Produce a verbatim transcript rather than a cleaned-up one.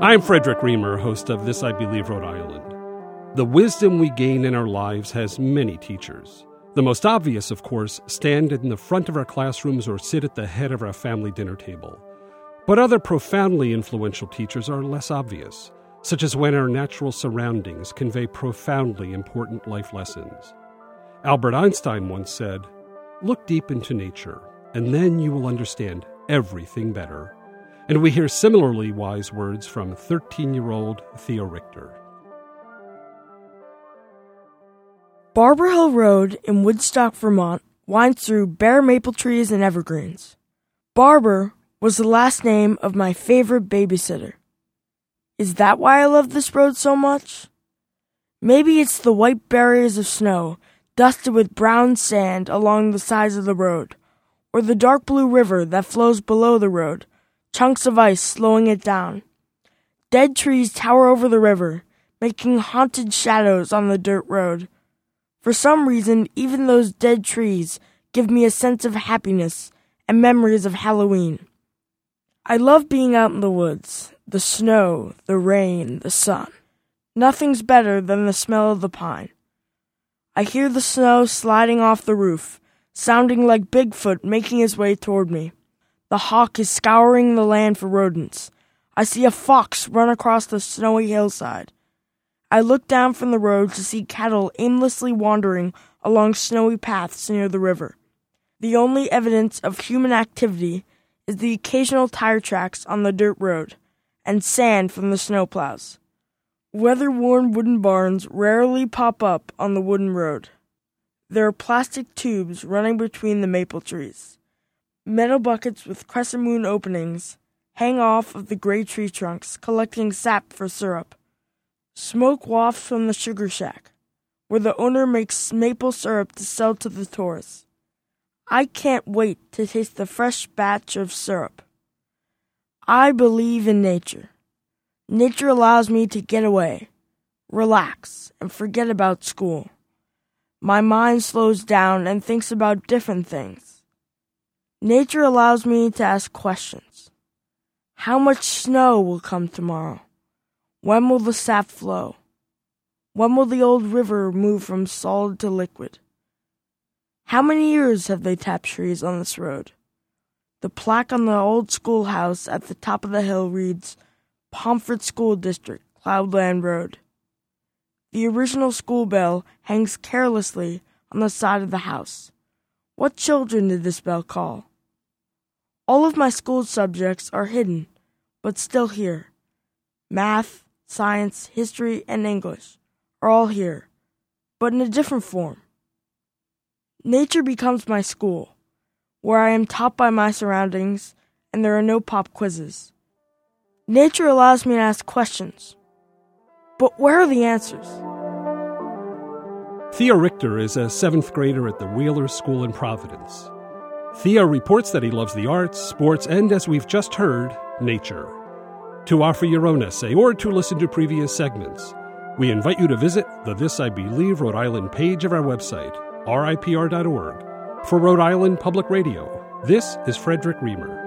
I'm Frederick Reamer, host of This I Believe Rhode Island. The wisdom we gain in our lives has many teachers. The most obvious, of course, stand in the front of our classrooms or sit at the head of our family dinner table. But other profoundly influential teachers are less obvious, such as when our natural surroundings convey profoundly important life lessons. Albert Einstein once said, "Look deep into nature, and then you will understand everything better." And we hear similarly wise words from thirteen-year-old Theo Richter. Barber Hill Road in Woodstock, Vermont, winds through bare maple trees and evergreens. Barber was the last name of my favorite babysitter. Is that why I love this road so much? Maybe it's the white barriers of snow, dusted with brown sand along the sides of the road, or the dark blue river that flows below the road, chunks of ice slowing it down. Dead trees tower over the river, making haunted shadows on the dirt road. For some reason, even those dead trees give me a sense of happiness and memories of Halloween. I love being out in the woods, the snow, the rain, the sun. Nothing's better than the smell of the pine. I hear the snow sliding off the roof, sounding like Bigfoot making his way toward me. The hawk is scouring the land for rodents. I see a fox run across the snowy hillside. I look down from the road to see cattle aimlessly wandering along snowy paths near the river. The only evidence of human activity is the occasional tire tracks on the dirt road and sand from the snowplows. Weather-worn wooden barns rarely pop up on the wooden road. There are plastic tubes running between the maple trees. Metal buckets with crescent moon openings hang off of the gray tree trunks, collecting sap for syrup. Smoke wafts from the sugar shack, where the owner makes maple syrup to sell to the tourists. I can't wait to taste the fresh batch of syrup. I believe in nature. Nature allows me to get away, relax, and forget about school. My mind slows down and thinks about different things. Nature allows me to ask questions. How much snow will come tomorrow? When will the sap flow? When will the old river move from solid to liquid? How many years have they tapped trees on this road? The plaque on the old schoolhouse at the top of the hill reads, Pomfret School District, Cloudland Road. The original school bell hangs carelessly on the side of the house. What children did this bell call? All of my school subjects are hidden, but still here. Math, science, history, and English are all here, but in a different form. Nature becomes my school, where I am taught by my surroundings and there are no pop quizzes. Nature allows me to ask questions, but where are the answers? Theo Richter is a seventh grader at the Wheeler School in Providence. Theo reports that he loves the arts, sports, and, as we've just heard, nature. To offer your own essay or to listen to previous segments, we invite you to visit the This I Believe Rhode Island page of our website, R I P R dot org. For Rhode Island Public Radio, this is Frederick Reamer.